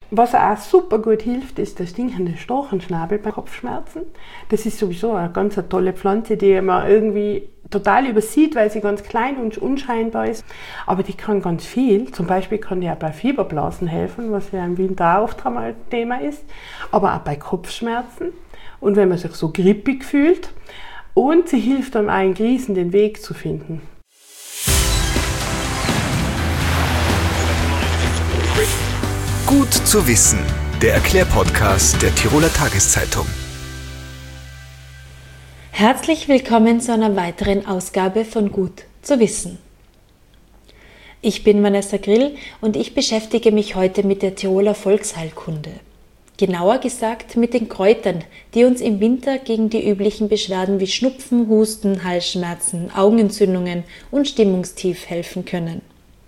Was auch super gut hilft, ist der stinkende Storchenschnabel bei Kopfschmerzen. Das ist sowieso eine ganz tolle Pflanze, die man irgendwie total übersieht, weil sie ganz klein und unscheinbar ist. Aber die kann ganz viel. Zum Beispiel kann die auch bei Fieberblasen helfen, was ja im Winter auch oft einmal Thema ist. Aber auch bei Kopfschmerzen und wenn man sich so grippig fühlt. Und sie hilft dann auch in Krisen den Weg zu finden. Gut zu wissen, der Erklärpodcast der Tiroler Tageszeitung. Herzlich willkommen zu einer weiteren Ausgabe von Gut zu wissen. Ich bin Vanessa Grill und ich beschäftige mich heute mit der Tiroler Volksheilkunde. Genauer gesagt mit den Kräutern, die uns im Winter gegen die üblichen Beschwerden wie Schnupfen, Husten, Halsschmerzen, Augenentzündungen und Stimmungstief helfen können.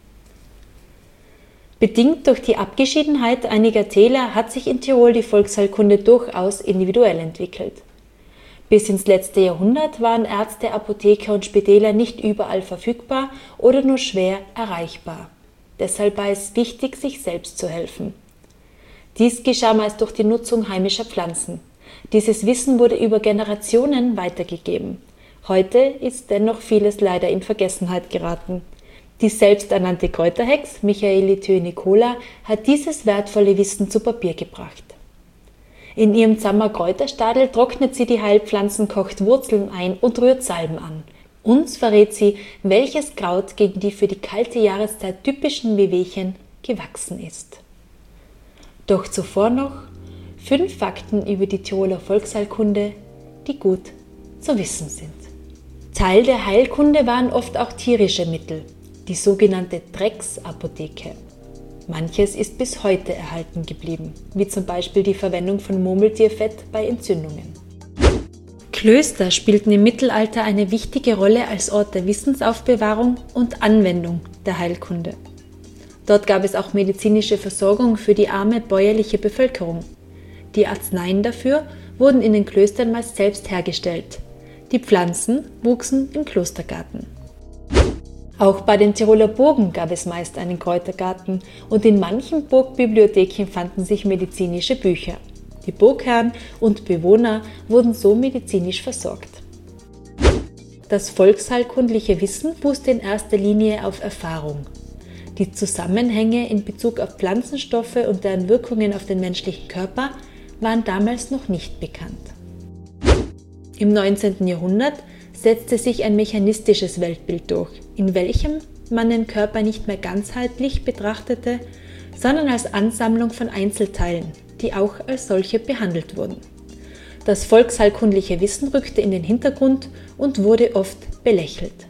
Bedingt durch die Abgeschiedenheit einiger Täler hat sich in Tirol die Volksheilkunde durchaus individuell entwickelt. Bis ins letzte Jahrhundert waren Ärzte, Apotheker und Spitäler nicht überall verfügbar oder nur schwer erreichbar. Deshalb war es wichtig, sich selbst zu helfen. Dies geschah meist durch die Nutzung heimischer Pflanzen. Dieses Wissen wurde über Generationen weitergegeben. Heute ist dennoch vieles leider in Vergessenheit geraten. Die selbsternannte Kräuterhex Michaeli Thö-Nicola hat dieses wertvolle Wissen zu Papier gebracht. In ihrem Zammer Kräuterstadel trocknet sie die Heilpflanzen, kocht Wurzeln ein und rührt Salben an. Uns verrät sie, welches Kraut gegen die für die kalte Jahreszeit typischen Wehwehchen gewachsen ist. Doch zuvor noch 5 Fakten über die Tiroler Volksheilkunde, die gut zu wissen sind. Teil der Heilkunde waren oft auch tierische Mittel, die sogenannte Drecksapotheke. Manches ist bis heute erhalten geblieben, wie zum Beispiel die Verwendung von Murmeltierfett bei Entzündungen. Klöster spielten im Mittelalter eine wichtige Rolle als Ort der Wissensaufbewahrung und Anwendung der Heilkunde. Dort gab es auch medizinische Versorgung für die arme bäuerliche Bevölkerung. Die Arzneien dafür wurden in den Klöstern meist selbst hergestellt. Die Pflanzen wuchsen im Klostergarten. Auch bei den Tiroler Burgen gab es meist einen Kräutergarten und in manchen Burgbibliotheken fanden sich medizinische Bücher. Die Burgherren und Bewohner wurden so medizinisch versorgt. Das volksheilkundliche Wissen fußte in erster Linie auf Erfahrung. Die Zusammenhänge in Bezug auf Pflanzenstoffe und deren Wirkungen auf den menschlichen Körper waren damals noch nicht bekannt. Im 19. Jahrhundert setzte sich ein mechanistisches Weltbild durch, in welchem man den Körper nicht mehr ganzheitlich betrachtete, sondern als Ansammlung von Einzelteilen, die auch als solche behandelt wurden. Das volksheilkundliche Wissen rückte in den Hintergrund und wurde oft belächelt.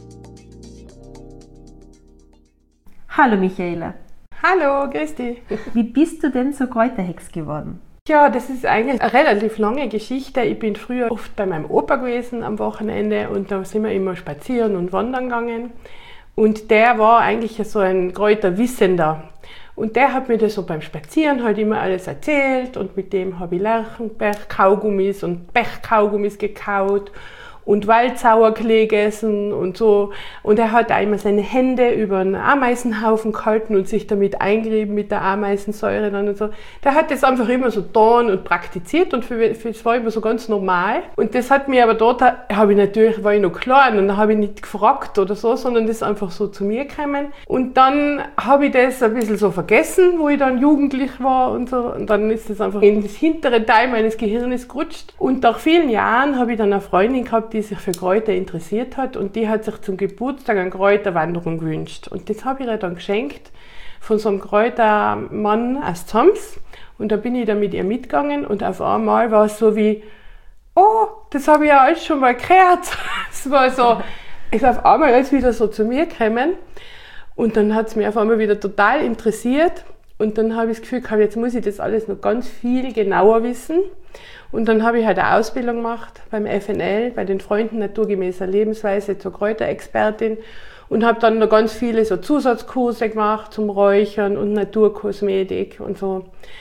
Hallo Michaela. Hallo, grüß dich. Wie bist du denn zur Kräuterhex geworden? Ja, das ist eigentlich eine relativ lange Geschichte. Ich bin früher oft bei meinem Opa gewesen am Wochenende und da sind wir immer spazieren und wandern gegangen. Und der war eigentlich so ein Kräuterwissender. Und der hat mir das so beim Spazieren halt immer alles erzählt und mit dem habe ich Lerchenberg-Kaugummis und Pech-Kaugummis gekaut und Waldsauerklee gegessen und so. Und er hat auch immer seine Hände über einen Ameisenhaufen gehalten und sich damit eingerieben mit der Ameisensäure dann und so. Der hat das einfach immer so getan und praktiziert und für das war immer so ganz normal. Und das hat mir aber dort, war ich noch klein und dann habe ich nicht gefragt oder so, sondern das ist einfach so zu mir gekommen. Und dann habe ich das ein bisschen so vergessen, wo ich dann jugendlich war und so. Und dann ist das einfach in das hintere Teil meines Gehirnes gerutscht. Und nach vielen Jahren habe ich dann eine Freundin gehabt, die sich für Kräuter interessiert hat und die hat sich zum Geburtstag eine Kräuterwanderung gewünscht. Und das habe ich ihr dann geschenkt von so einem Kräutermann aus Zams. Und da bin ich dann mit ihr mitgegangen und auf einmal war es so wie, oh, das habe ich ja alles schon mal gehört. Es war so, ist auf einmal alles wieder so zu mir gekommen. Und dann hat es mich auf einmal wieder total interessiert. Und dann habe ich das Gefühl gehabt, jetzt muss ich das alles noch ganz viel genauer wissen. Und dann habe ich halt eine Ausbildung gemacht beim FNL, bei den Freunden naturgemäßer Lebensweise zur Kräuterexpertin und habe dann noch ganz viele so Zusatzkurse gemacht zum Räuchern und Naturkosmetik und so.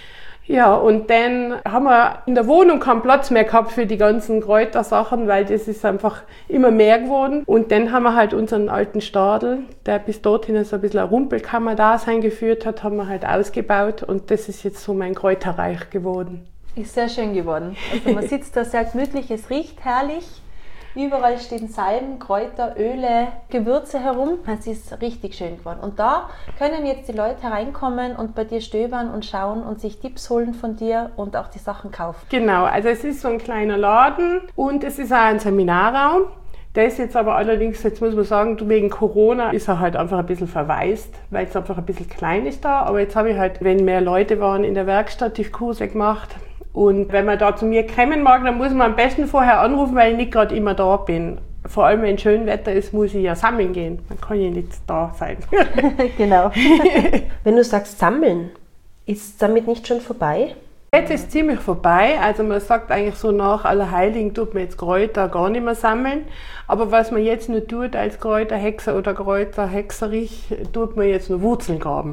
Ja, und dann haben wir in der Wohnung keinen Platz mehr gehabt für die ganzen Kräutersachen, weil das ist einfach immer mehr geworden. Und dann haben wir halt unseren alten Stadel, der bis dorthin so ein bisschen ein Rumpelkammer-Dasein geführt hat, haben wir halt ausgebaut und das ist jetzt so mein Kräuterreich geworden. Ist sehr schön geworden. Also man sitzt da sehr gemütlich, es riecht herrlich. Überall stehen Salben, Kräuter, Öle, Gewürze herum. Es ist richtig schön geworden. Und da können jetzt die Leute hereinkommen und bei dir stöbern und schauen und sich Tipps holen von dir und auch die Sachen kaufen. Genau, also es ist so ein kleiner Laden und es ist auch ein Seminarraum. Der ist jetzt aber allerdings, jetzt muss man sagen, wegen Corona ist er halt einfach ein bisschen verwaist, weil es einfach ein bisschen klein ist da. Aber jetzt habe ich halt, wenn mehr Leute waren in der Werkstatt, die Kurse gemacht. Und wenn man da zu mir kommen mag, dann muss man am besten vorher anrufen, weil ich nicht gerade immer da bin. Vor allem, wenn schön Wetter ist, muss ich ja sammeln gehen. Dann kann ich nicht da sein. Genau. Wenn du sagst sammeln, ist damit nicht schon vorbei? Jetzt ist ziemlich vorbei. Also man sagt eigentlich so, nach Allerheiligen tut man jetzt Kräuter gar nicht mehr sammeln. Aber was man jetzt nur tut als Kräuterhexer oder Kräuterhexerich, tut man jetzt nur Wurzeln graben.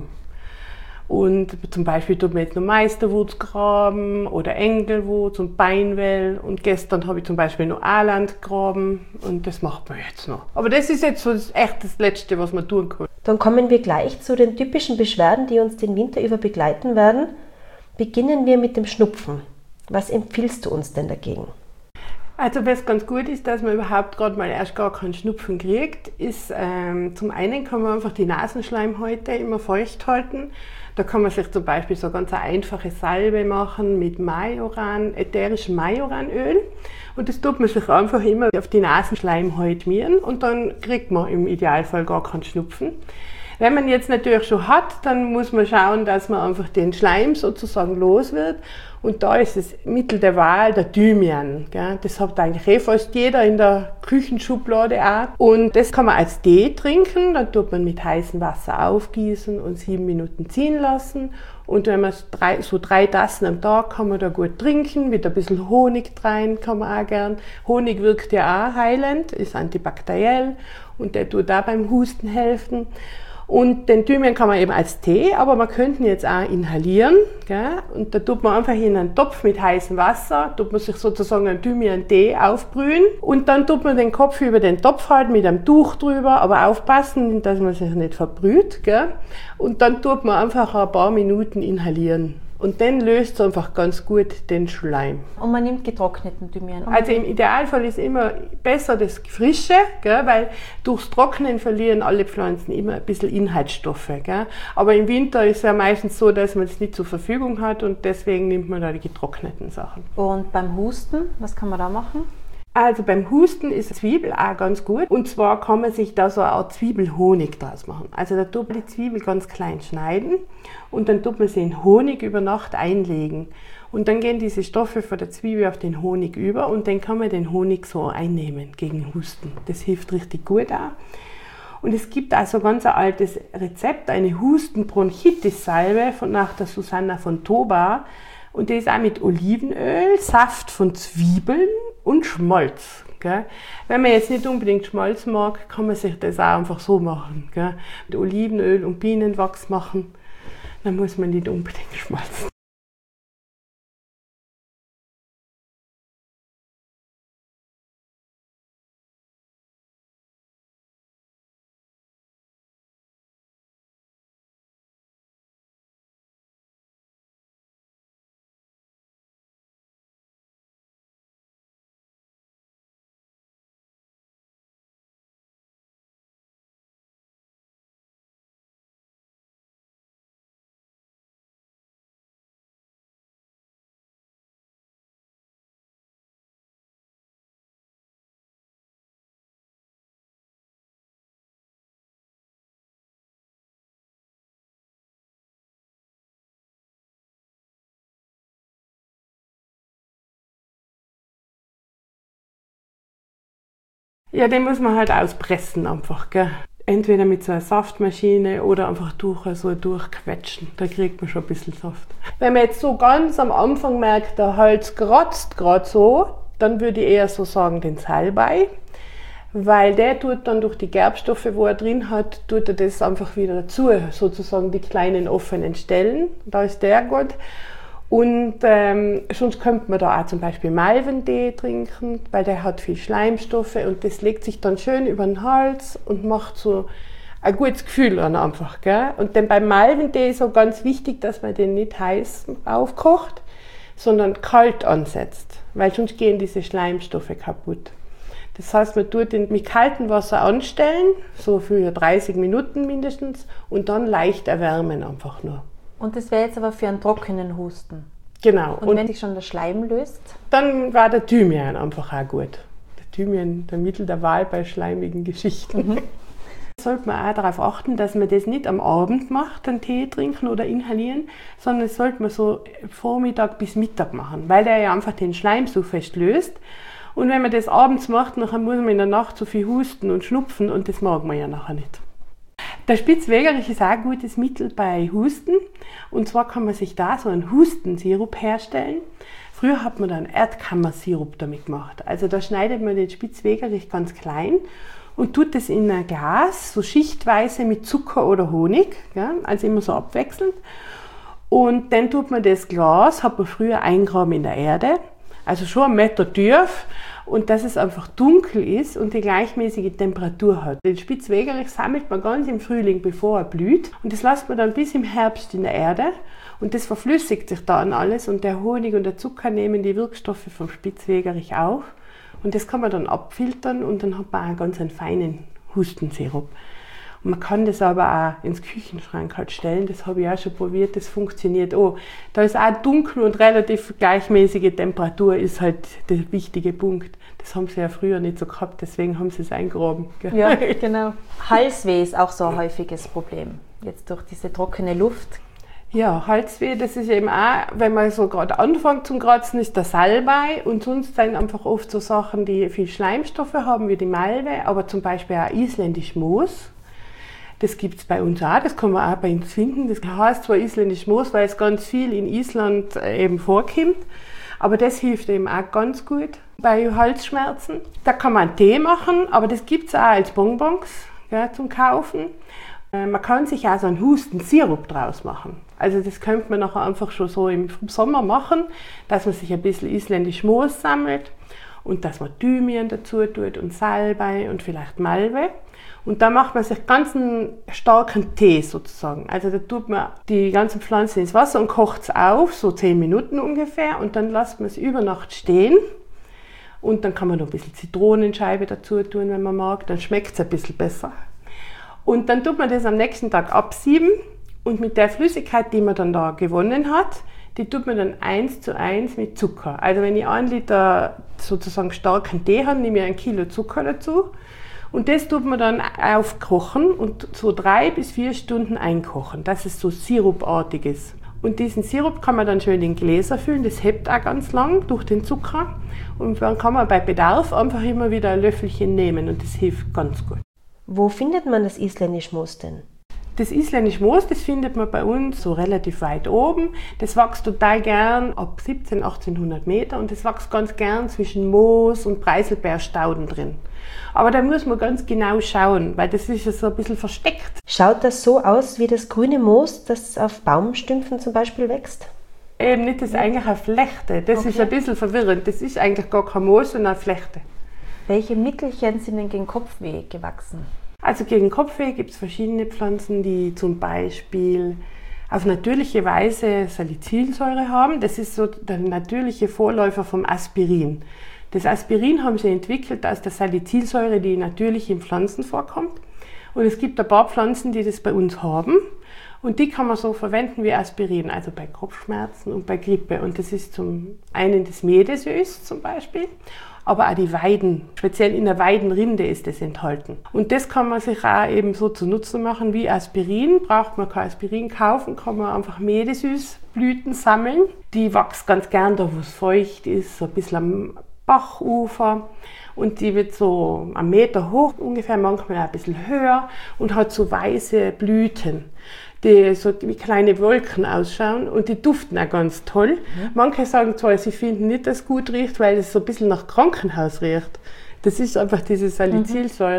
Und zum Beispiel tut man jetzt noch Meisterwurz graben oder Engelwurz und Beinwell. Und gestern habe ich zum Beispiel noch Aaland graben und das macht man jetzt noch. Aber das ist jetzt so echt das Letzte, was man tun kann. Dann kommen wir gleich zu den typischen Beschwerden, die uns den Winter über begleiten werden. Beginnen wir mit dem Schnupfen. Was empfiehlst du uns denn dagegen? Also was ganz gut ist, dass man überhaupt gerade mal erst gar keinen Schnupfen kriegt, ist zum einen kann man einfach die Nasenschleimhäute immer feucht halten. Da kann man sich zum Beispiel so ganz eine einfache Salbe machen mit Majoran, ätherischem Majoranöl. Und das tut man sich einfach immer auf die Nasenschleimhäute schmieren und dann kriegt man im Idealfall gar keinen Schnupfen. Wenn man jetzt natürlich schon hat, dann muss man schauen, dass man einfach den Schleim sozusagen los wird. Und da ist das Mittel der Wahl der Thymian. Gell? Das hat eigentlich fast jeder in der Küchenschublade auch. Und das kann man als Tee trinken. Dann tut man mit heißem Wasser aufgießen und 7 Minuten ziehen lassen. Und wenn man so 3 Tassen am Tag kann man da gut trinken, mit ein bisschen Honig rein kann man auch gern. Honig wirkt ja auch heilend, ist antibakteriell und der tut auch beim Husten helfen. Und den Thymian kann man eben als Tee, aber man könnte ihn jetzt auch inhalieren. Gell? Und da tut man einfach in einen Topf mit heißem Wasser, tut man sich sozusagen einen Thymian-Tee aufbrühen und dann tut man den Kopf über den Topf halten mit einem Tuch drüber, aber aufpassen, dass man sich nicht verbrüht. Gell? Und dann tut man einfach ein paar Minuten inhalieren. Und dann löst es einfach ganz gut den Schleim. Und man nimmt getrockneten Thymian. Also im Idealfall ist immer besser das Frische, gell, weil durchs Trocknen verlieren alle Pflanzen immer ein bisschen Inhaltsstoffe. Gell. Aber im Winter ist es ja meistens so, dass man es nicht zur Verfügung hat und deswegen nimmt man da die getrockneten Sachen. Und beim Husten, was kann man da machen? Also beim Husten ist Zwiebel auch ganz gut. Und zwar kann man sich da so eine Art Zwiebelhonig draus machen. Also da tut man die Zwiebel ganz klein schneiden und dann tut man sie in Honig über Nacht einlegen. Und dann gehen diese Stoffe von der Zwiebel auf den Honig über und dann kann man den Honig so einnehmen gegen Husten. Das hilft richtig gut auch. Und es gibt also ganz ein altes Rezept, eine Husten-Bronchitis-Salbe nach der Susanna von Toba. Und die ist auch mit Olivenöl, Saft von Zwiebeln und Schmalz. Gell? Wenn man jetzt nicht unbedingt Schmalz mag, kann man sich das auch einfach so machen. Gell? Mit Olivenöl und Bienenwachs machen, dann muss man nicht unbedingt schmalzen. Ja, den muss man halt auspressen einfach, gell? Entweder mit so einer Saftmaschine oder einfach durchquetschen. Da kriegt man schon ein bisschen Saft. Wenn man jetzt so ganz am Anfang merkt, der Hals kratzt gerade so, dann würde ich eher so sagen den Salbei. Weil der tut dann durch die Gerbstoffe, wo er drin hat, tut er das einfach wieder dazu, sozusagen die kleinen offenen Stellen. Da ist der gut. Und sonst könnte man da auch zum Beispiel Malventee trinken, weil der hat viel Schleimstoffe und das legt sich dann schön über den Hals und macht so ein gutes Gefühl an einfach. Gell? Und dann beim Malventee ist auch ganz wichtig, dass man den nicht heiß aufkocht, sondern kalt ansetzt, weil sonst gehen diese Schleimstoffe kaputt. Das heißt, man tut den mit kaltem Wasser anstellen, so für 30 Minuten mindestens, und dann leicht erwärmen einfach nur. Und das wäre jetzt aber für einen trockenen Husten. Genau. Und wenn sich schon der Schleim löst? Dann war der Thymian einfach auch gut. Der Thymian, der Mittel der Wahl bei schleimigen Geschichten. Sollte man auch darauf achten, dass man das nicht am Abend macht, den Tee trinken oder inhalieren, sondern das sollte man so Vormittag bis Mittag machen, weil der ja einfach den Schleim so fest löst. Und wenn man das abends macht, dann muss man in der Nacht so viel husten und schnupfen und das mag man ja nachher nicht. Der Spitzwegerich ist auch ein gutes Mittel bei Husten. Und zwar kann man sich da so einen Hustensirup herstellen. Früher hat man dann Erdkammersirup damit gemacht. Also da schneidet man den Spitzwegerich ganz klein und tut das in ein Glas, so schichtweise mit Zucker oder Honig, ja, also immer so abwechselnd. Und dann tut man das Glas, hat man früher eingraben in der Erde, also schon 1 Meter tief, und dass es einfach dunkel ist und die gleichmäßige Temperatur hat. Den Spitzwegerich sammelt man ganz im Frühling, bevor er blüht, und das lässt man dann bis im Herbst in der Erde und das verflüssigt sich dann alles und der Honig und der Zucker nehmen die Wirkstoffe vom Spitzwegerich auf und das kann man dann abfiltern und dann hat man auch ganz einen feinen Hustensirup. Und man kann das aber auch ins Küchenschrank halt stellen, das habe ich auch schon probiert, das funktioniert auch. Da ist auch dunkel und relativ gleichmäßige Temperatur ist halt der wichtige Punkt. Das haben sie ja früher nicht so gehabt, deswegen haben sie es eingraben. Gell? Ja, genau. Halsweh ist auch so ein häufiges Problem, jetzt durch diese trockene Luft. Ja, Halsweh, das ist eben auch, wenn man so gerade anfängt zum Kratzen, ist der Salbei und sonst sind einfach oft so Sachen, die viel Schleimstoffe haben, wie die Malve, aber zum Beispiel auch isländisch Moos. Das gibt es bei uns auch, das kann man auch bei uns finden. Das heißt zwar isländisch Moos, weil es ganz viel in Island eben vorkommt, aber das hilft eben auch ganz gut bei Halsschmerzen. Da kann man einen Tee machen, aber das gibt es auch als Bonbons, ja, zum Kaufen. Man kann sich auch so einen Hustensirup draus machen. Also das könnte man nachher einfach schon so im Sommer machen, dass man sich ein bisschen isländisch Moos sammelt und dass man Thymian dazu tut und Salbei und vielleicht Malve. Und da macht man sich ganz einen starken Tee sozusagen. Also da tut man die ganzen Pflanzen ins Wasser und kocht es auf, so 10 Minuten ungefähr. Und dann lässt man es über Nacht stehen. Und dann kann man noch ein bisschen Zitronenscheibe dazu tun, wenn man mag. Dann schmeckt es ein bisschen besser. Und dann tut man das am nächsten Tag absieben. Und mit der Flüssigkeit, die man dann da gewonnen hat, die tut man dann 1:1 mit Zucker. Also wenn ich 1 Liter sozusagen starken Tee habe, nehme ich 1 Kilo Zucker dazu. Und das tut man dann aufkochen und so 3 bis 4 Stunden einkochen, dass es so sirupartig ist. Und diesen Sirup kann man dann schön in Gläser füllen, das hebt auch ganz lang durch den Zucker. Und dann kann man bei Bedarf einfach immer wieder ein Löffelchen nehmen und das hilft ganz gut. Wo findet man das isländisch Moos denn? Das isländisch Moos, das findet man bei uns so relativ weit oben. Das wächst total gern ab 1700, 1800 Meter und das wächst ganz gern zwischen Moos und Preiselbeerstauden drin. Aber da muss man ganz genau schauen, weil das ist ja so ein bisschen versteckt. Schaut das so aus wie das grüne Moos, das auf Baumstümpfen zum Beispiel wächst? Eben nicht, das ist eigentlich eine Flechte. Das ist ein bisschen verwirrend. Das ist eigentlich gar kein Moos, sondern eine Flechte. Welche Mittelchen sind denn gegen Kopfweh gewachsen? Also gegen Kopfweh gibt es verschiedene Pflanzen, die zum Beispiel auf natürliche Weise Salicylsäure haben. Das ist so der natürliche Vorläufer vom Aspirin. Das Aspirin haben sie entwickelt aus der Salicylsäure, die natürlich in Pflanzen vorkommt. Und es gibt ein paar Pflanzen, die das bei uns haben. Und die kann man so verwenden wie Aspirin, also bei Kopfschmerzen und bei Grippe. Und das ist zum einen das Medeös zum Beispiel, aber auch die Weiden, speziell in der Weidenrinde ist das enthalten. Und das kann man sich auch eben so zu Nutzen machen wie Aspirin. Braucht man kein Aspirin kaufen, kann man einfach Medeösblüten sammeln. Die wächst ganz gern da, wo es feucht ist, so ein bisschen am Bachufer. Und die wird so 1 Meter hoch ungefähr, manchmal auch ein bisschen höher und hat so weiße Blüten, die so wie kleine Wolken ausschauen und die duften auch ganz toll. Manche sagen zwar, sie finden nicht, dass es gut riecht, weil es so ein bisschen nach Krankenhaus riecht. Das ist einfach diese Salicylsäure.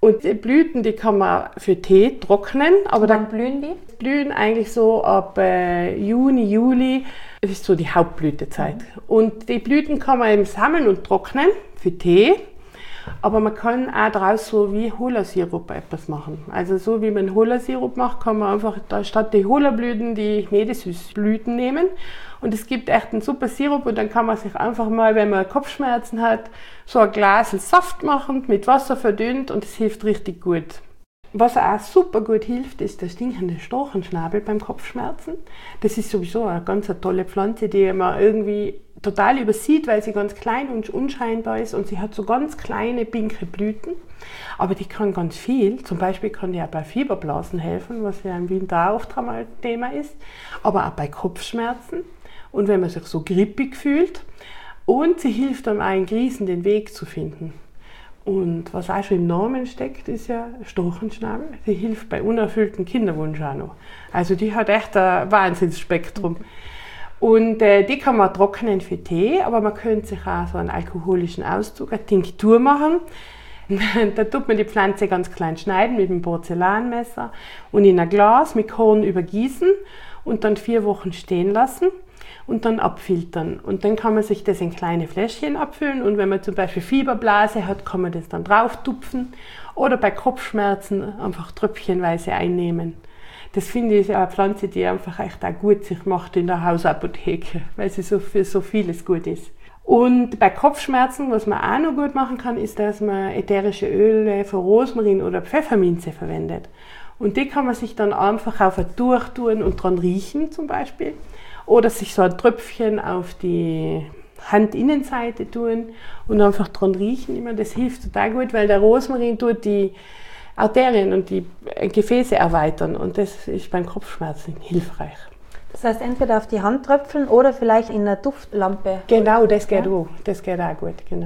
Und die Blüten, die kann man für Tee trocknen. Aber dann blühen die? Blühen eigentlich so ab Juni, Juli. Das ist so die Hauptblütezeit. Und die Blüten kann man eben sammeln und trocknen für Tee. Aber man kann auch daraus so wie Hola-Sirup etwas machen. Also so wie man Hola-Sirup macht, kann man einfach statt die Hola-Blüten die Medisys-Blüten nehmen. Und es gibt echt einen super Sirup und dann kann man sich einfach mal, wenn man Kopfschmerzen hat, so ein Glas Saft machen, mit Wasser verdünnt und es hilft richtig gut. Was auch super gut hilft, ist der stinkende Strauchenschnabel beim Kopfschmerzen. Das ist sowieso eine ganz tolle Pflanze, die man irgendwie total übersieht, weil sie ganz klein und unscheinbar ist und sie hat so ganz kleine, pinke Blüten. Aber die kann ganz viel. Zum Beispiel kann die auch bei Fieberblasen helfen, was ja im Winter auch oft einmal Thema ist. Aber auch bei Kopfschmerzen und wenn man sich so grippig fühlt. Und sie hilft dann auch in Krisen den Weg zu finden. Und was auch schon im Namen steckt, ist ja Strauchenschnabel. Die hilft bei unerfüllten Kinderwunsch auch noch. Also die hat echt ein Wahnsinnsspektrum. Und die kann man trocknen für Tee, aber man könnte sich auch so einen alkoholischen Auszug, eine Tinktur machen. Da tut man die Pflanze ganz klein schneiden mit einem Porzellanmesser und in ein Glas mit Korn übergießen und dann 4 Wochen stehen lassen und dann abfiltern. Und dann kann man sich das in kleine Fläschchen abfüllen und wenn man zum Beispiel Fieberblase hat, kann man das dann drauf tupfen oder bei Kopfschmerzen einfach tröpfchenweise einnehmen. Das finde ich eine Pflanze, die einfach echt auch gut sich macht in der Hausapotheke, weil sie so für so vieles gut ist. Und bei Kopfschmerzen, was man auch noch gut machen kann, ist, dass man ätherische Öle von Rosmarin oder Pfefferminze verwendet. Und die kann man sich dann einfach auf ein Tuch tun und dran riechen zum Beispiel. Oder sich so ein Tröpfchen auf die Handinnenseite tun und einfach dran riechen. Immer. Das hilft total gut, weil der Rosmarin tut die Arterien und die Gefäße erweitern und das ist beim Kopfschmerzen hilfreich. Das heißt, entweder auf die Hand tröpfeln oder vielleicht in einer Duftlampe. Genau, das geht auch. Das geht auch gut, genau.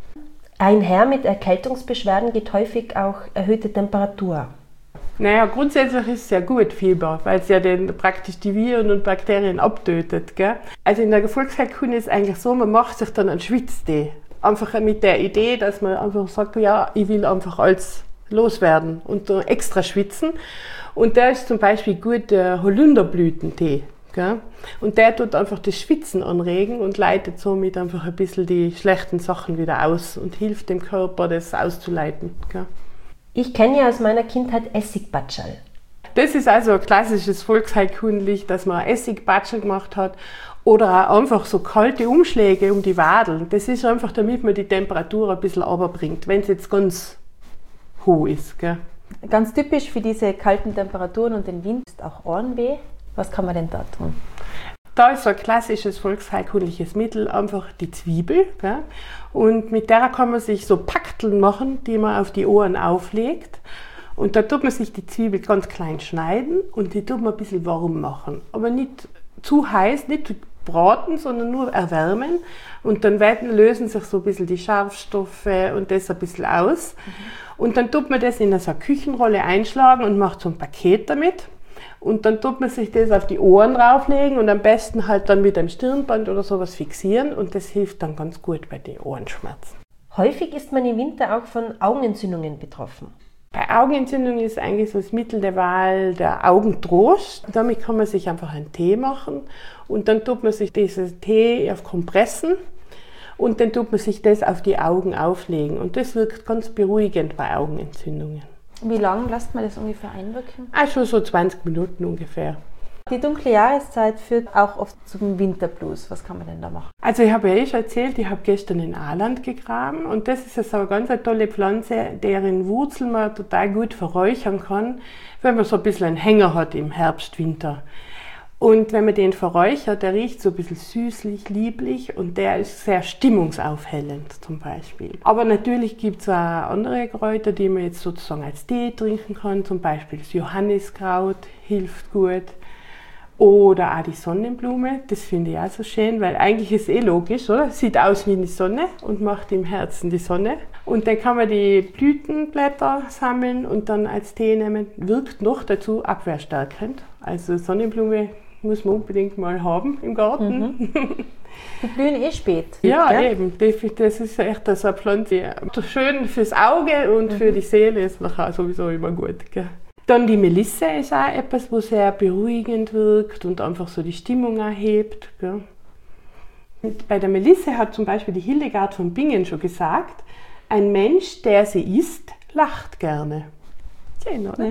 Einher mit Erkältungsbeschwerden geht häufig auch erhöhte Temperatur. Naja, grundsätzlich ist es ja gut, Fieber, weil es ja praktisch die Viren und Bakterien abtötet. Gell? Also in der Volksheilkunde ist es eigentlich so, man macht sich dann einen Schwitztee. Einfach mit der Idee, dass man einfach sagt, ja, ich will einfach alles loswerden und extra schwitzen. Und der ist zum Beispiel gut der Holunderblütentee. Gell? Und der tut einfach das Schwitzen anregen und leitet somit einfach ein bisschen die schlechten Sachen wieder aus und hilft dem Körper, das auszuleiten. Gell? Ich kenne ja aus meiner Kindheit Essigbatschal. Das ist also ein klassisches Volksheilkundlich, dass man Essigbatschal gemacht hat oder auch einfach so kalte Umschläge um die Wadeln. Das ist einfach, damit man die Temperatur ein bisschen runterbringt, wenn es jetzt ganz hoch ist. Gell? Ganz typisch für diese kalten Temperaturen und den Wind ist auch Ohrenweh. Was kann man denn da tun? Da ist so ein klassisches volksheilkundliches Mittel einfach die Zwiebel. Gell? Und mit der kann man sich so Pakteln machen, die man auf die Ohren auflegt. Und da tut man sich die Zwiebel ganz klein schneiden und die tut man ein bisschen warm machen. Aber nicht zu heiß, nicht zu braten, sondern nur erwärmen. Und dann lösen sich so ein bisschen die Scharfstoffe und das ein bisschen aus. Und dann tut man das in so eine Küchenrolle einschlagen und macht so ein Paket damit. Und dann tut man sich das auf die Ohren drauflegen und am besten halt dann mit einem Stirnband oder sowas fixieren. Und das hilft dann ganz gut bei den Ohrenschmerzen. Häufig ist man im Winter auch von Augenentzündungen betroffen. Bei Augenentzündungen ist eigentlich so das Mittel der Wahl der Augentrost. Damit kann man sich einfach einen Tee machen und dann tut man sich diesen Tee auf Kompressen und dann tut man sich das auf die Augen auflegen. Und das wirkt ganz beruhigend bei Augenentzündungen. Wie lange lässt man das ungefähr einwirken? Also so 20 Minuten ungefähr. Die dunkle Jahreszeit führt auch oft zum Winterblues. Was kann man denn da machen? Also ich habe ja schon erzählt, ich habe gestern in Aland gegraben und das ist so eine ganz tolle Pflanze, deren Wurzeln man total gut verräuchern kann, wenn man so ein bisschen einen Hänger hat im Herbst, Winter. Und wenn man den verräuchert, der riecht so ein bisschen süßlich, lieblich und der ist sehr stimmungsaufhellend zum Beispiel. Aber natürlich gibt es auch andere Kräuter, die man jetzt sozusagen als Tee trinken kann, zum Beispiel das Johanniskraut hilft gut. Oder auch die Sonnenblume, das finde ich auch so schön, weil eigentlich ist es logisch, oder? Sieht aus wie eine Sonne und macht im Herzen die Sonne. Und dann kann man die Blütenblätter sammeln und dann als Tee nehmen. Wirkt noch dazu abwehrstärkend. Also Sonnenblume muss man unbedingt mal haben im Garten. Die blühen spät. Ja, gell? eben. Das ist echt so eine Pflanze. Schön fürs Auge und für die Seele ist nachher sowieso immer gut. Gell? Dann die Melisse ist auch etwas, wo sehr beruhigend wirkt und einfach so die Stimmung erhebt. Gell? Und bei der Melisse hat zum Beispiel die Hildegard von Bingen schon gesagt, ein Mensch, der sie isst, lacht gerne. Schön, oder?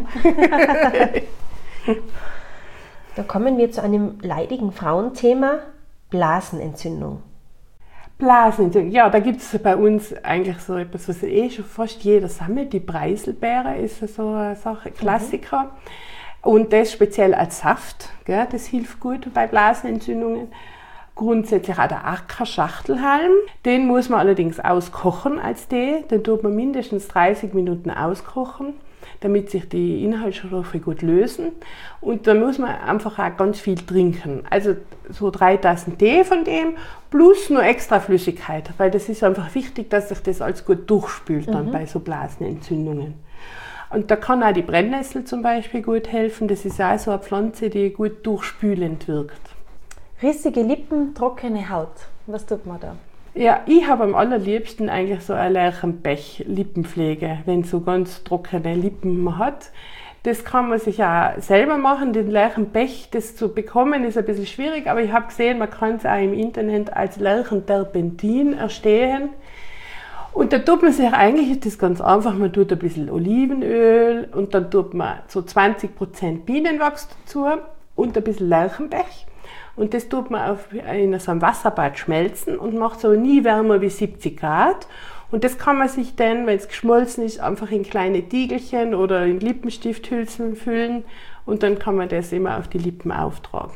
Da kommen wir zu einem leidigen Frauenthema, Blasenentzündung. Blasenentzündung, ja, da gibt es bei uns eigentlich so etwas, was schon fast jeder sammelt. Die Preiselbeere ist so eine Sache, Klassiker. Und das speziell als Saft, gell, das hilft gut bei Blasenentzündungen. Grundsätzlich auch der Ackerschachtelhalm, den muss man allerdings auskochen als Tee. Den tut man mindestens 30 Minuten auskochen, damit sich die Inhaltsstoffe gut lösen. Und dann muss man einfach auch ganz viel trinken. Also so 3 Tassen Tee von dem plus nur extra Flüssigkeit, weil das ist einfach wichtig, dass sich das alles gut durchspült dann bei so Blasenentzündungen. Und da kann auch die Brennnessel zum Beispiel gut helfen. Das ist auch so eine Pflanze, die gut durchspülend wirkt. Rissige Lippen, trockene Haut. Was tut man da? Ja, ich habe am allerliebsten eigentlich so eine Lerchenpech-Lippenpflege, wenn so ganz trockene Lippen man hat. Das kann man sich auch selber machen. Den Lerchenpech, das zu bekommen, ist ein bisschen schwierig, aber ich habe gesehen, man kann es auch im Internet als Lerchenterpentin erstehen. Und da tut man sich eigentlich, das ist ganz einfach, man tut ein bisschen Olivenöl und dann tut man so 20% Bienenwachs dazu und ein bisschen Lerchenpech. Und das tut man in so einem Wasserbad schmelzen und macht so nie wärmer wie 70 Grad. Und das kann man sich dann, wenn es geschmolzen ist, einfach in kleine Tiegelchen oder in Lippenstifthülsen füllen und dann kann man das immer auf die Lippen auftragen.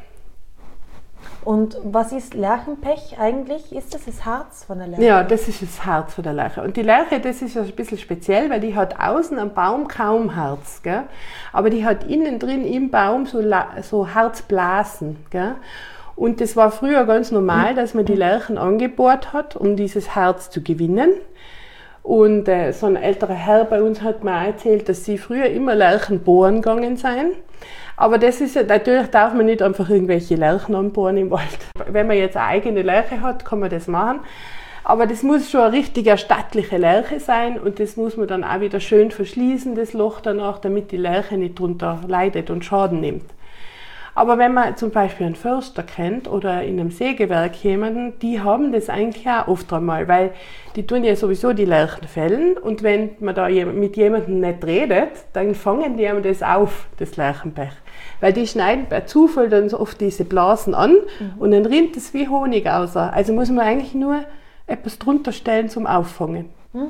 Und was ist Lerchenpech eigentlich? Ist das das Harz von der Lerche? Ja, das ist das Harz von der Lerche. Und die Lerche, das ist ein bisschen speziell, weil die hat außen am Baum kaum Harz, gell? Aber die hat innen drin im Baum so Harzblasen. Gell? Und das war früher ganz normal, dass man die Lerchen angebohrt hat, um dieses Harz zu gewinnen. Und so ein älterer Herr bei uns hat mir auch erzählt, dass sie früher immer Lerchen bohren gegangen seien. Aber das ist ja, natürlich darf man nicht einfach irgendwelche Lerchen anbohren im Wald. Wenn man jetzt eine eigene Lerche hat, kann man das machen. Aber das muss schon eine richtige stattliche Lerche sein und das muss man dann auch wieder schön verschließen, das Loch danach, damit die Lerche nicht drunter leidet und Schaden nimmt. Aber wenn man zum Beispiel einen Förster kennt oder in einem Sägewerk jemanden, die haben das eigentlich auch oft einmal, weil die tun ja sowieso die Lerchen fällen und wenn man da mit jemandem nicht redet, dann fangen die einem das auf, das Lerchenpech. Weil die schneiden bei Zufall dann so oft diese Blasen an und dann rinnt es wie Honig aus. Also muss man eigentlich nur etwas drunter stellen zum Auffangen.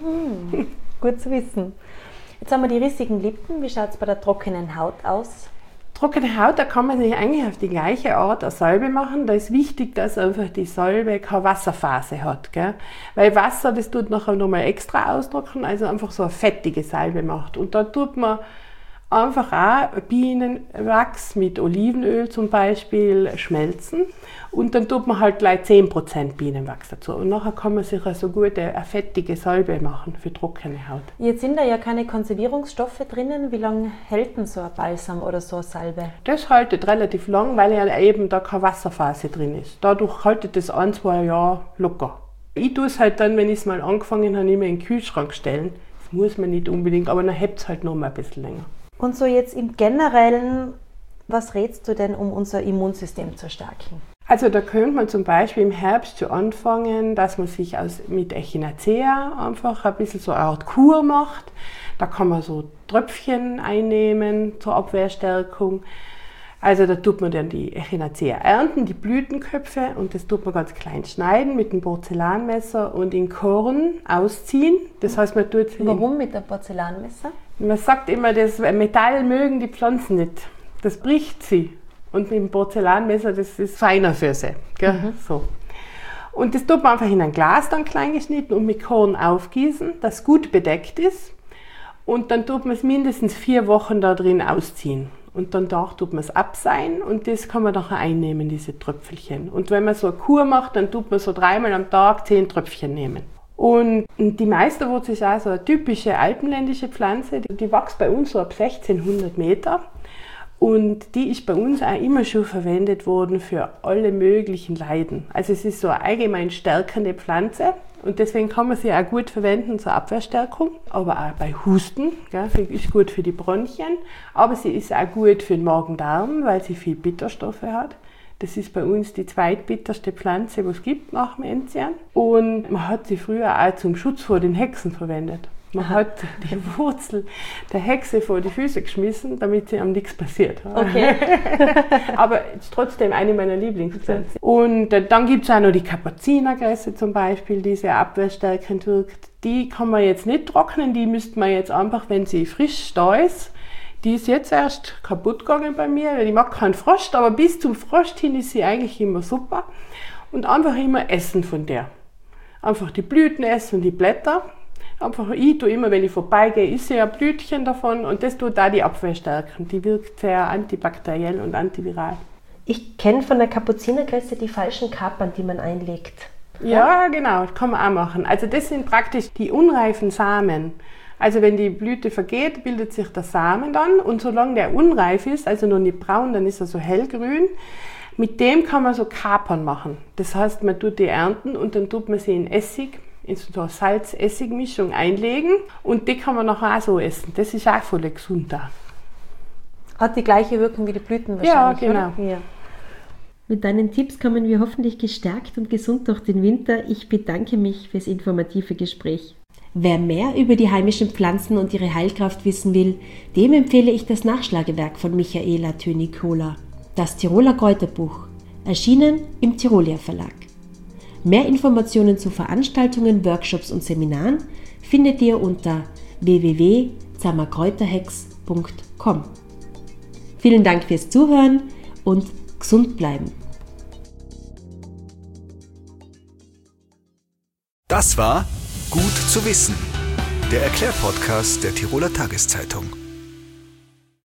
Gut zu wissen. Jetzt haben wir die rissigen Lippen. Wie schaut es bei der trockenen Haut aus? Trockene Haut, da kann man sich eigentlich auf die gleiche Art eine Salbe machen. Da ist wichtig, dass einfach die Salbe keine Wasserphase hat. Gell? Weil Wasser, das tut nachher nochmal extra austrocknen, also einfach so eine fettige Salbe macht. Und da tut man einfach auch Bienenwachs mit Olivenöl zum Beispiel schmelzen und dann tut man halt gleich 10% Bienenwachs dazu. Und nachher kann man sich also gut eine fettige Salbe machen für trockene Haut. Jetzt sind da ja keine Konservierungsstoffe drinnen. Wie lange hält denn so ein Balsam oder so eine Salbe? Das haltet relativ lang, weil ja eben da keine Wasserphase drin ist. Dadurch haltet das 1-2 Jahre locker. Ich tue es halt dann, wenn ich es mal angefangen habe, immer in den Kühlschrank stellen. Das muss man nicht unbedingt, aber dann hebt es halt noch mal ein bisschen länger. Und so jetzt im Generellen, was rätst du denn, um unser Immunsystem zu stärken? Also da könnte man zum Beispiel im Herbst schon anfangen, dass man sich mit Echinacea einfach ein bisschen so eine Art Kur macht. Da kann man so Tröpfchen einnehmen zur Abwehrstärkung. Also da tut man dann die Echinacea ernten, die Blütenköpfe und das tut man ganz klein schneiden mit einem Porzellanmesser und in Korn ausziehen. Das heißt, man tut Warum mit einem Porzellanmesser? Man sagt immer, das Metall mögen die Pflanzen nicht. Das bricht sie. Und mit dem Porzellanmesser, das ist feiner für sie. Gell? So. Und das tut man einfach in ein Glas dann klein geschnitten und mit Korn aufgießen, das gut bedeckt ist. Und dann tut man es mindestens 4 Wochen da drin ausziehen. Und dann tut man es abseihen und das kann man nachher einnehmen, diese Tröpfelchen. Und wenn man so eine Kur macht, dann tut man so 3-mal am Tag 10 Tröpfchen nehmen. Und die Meisterwurz ist auch so eine typische alpenländische Pflanze, die wächst bei uns so ab 1600 Meter. Und die ist bei uns auch immer schon verwendet worden für alle möglichen Leiden. Also es ist so eine allgemein stärkende Pflanze und deswegen kann man sie auch gut verwenden zur Abwehrstärkung, aber auch bei Husten, gell, ist gut für die Bronchien, aber sie ist auch gut für den Magen-Darm, weil sie viel Bitterstoffe hat. Das ist bei uns die zweitbitterste Pflanze, die es gibt nach dem Enzian. Und man hat sie früher auch zum Schutz vor den Hexen verwendet. Man hat die Wurzel der Hexe vor die Füße geschmissen, damit sie am nichts passiert. Okay. Aber ist trotzdem eine meiner Lieblingspflanzen. Und dann gibt es auch noch die Kapuzinerkresse zum Beispiel, die sehr abwehrstärkend wirkt. Die kann man jetzt nicht trocknen, die müsste man jetzt einfach, wenn sie frisch da ist, die ist jetzt erst kaputt gegangen bei mir, weil ich mag keinen Frost, aber bis zum Frost hin ist sie eigentlich immer super. Und einfach immer essen von der. Einfach die Blüten essen und die Blätter. Einfach, ich tue immer, wenn ich vorbeigehe, esse ich ein Blütchen davon und das tut auch die Abwehr stärken. Die wirkt sehr antibakteriell und antiviral. Ich kenne von der Kapuzinerkresse die falschen Kapern, die man einlegt. Ja, genau, das kann man auch machen. Also das sind praktisch die unreifen Samen. Also wenn die Blüte vergeht, bildet sich der Samen dann und solange der unreif ist, also noch nicht braun, dann ist er so hellgrün. Mit dem kann man so Kapern machen. Das heißt, man tut die ernten und dann tut man sie in Essig, in so eine Salz-Essig-Mischung einlegen und die kann man nachher auch so essen. Das ist auch voll gesund da. Hat die gleiche Wirkung wie die Blüten wahrscheinlich, ja, genau. Oder? Ja. Mit deinen Tipps kommen wir hoffentlich gestärkt und gesund durch den Winter. Ich bedanke mich fürs informative Gespräch. Wer mehr über die heimischen Pflanzen und ihre Heilkraft wissen will, dem empfehle ich das Nachschlagewerk von Michaela Tönig-Hohler, das Tiroler Kräuterbuch, erschienen im Tirolia Verlag. Mehr Informationen zu Veranstaltungen, Workshops und Seminaren findet ihr unter www.zammerkräuterhex.com. Vielen Dank fürs Zuhören und gesund bleiben. Das war Gut zu wissen, der Erklärpodcast der Tiroler Tageszeitung.